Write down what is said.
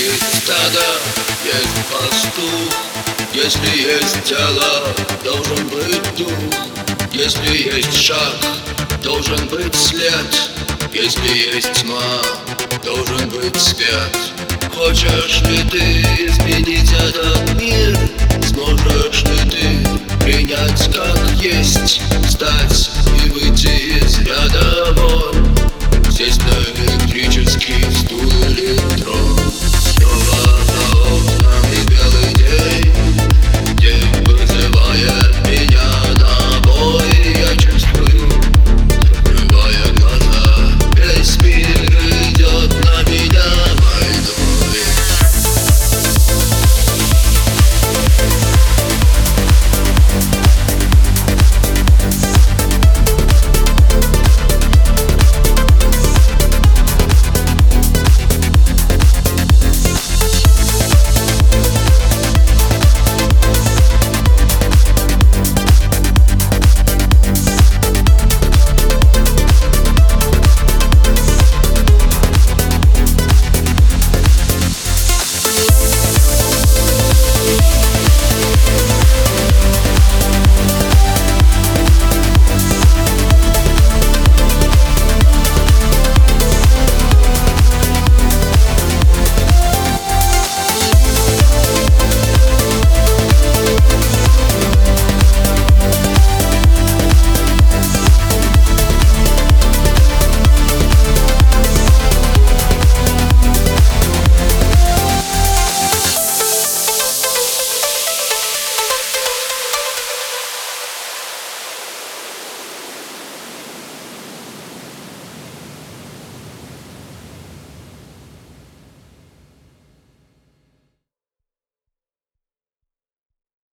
есть стадо, есть пастух. Если есть тело, должен быть дух. Если есть шаг, должен быть след. Если есть тьма, должен быть свет. Хочешь ли ты изменить этот мир? Сможешь ли ты принять как есть, встать и выйти из ряда?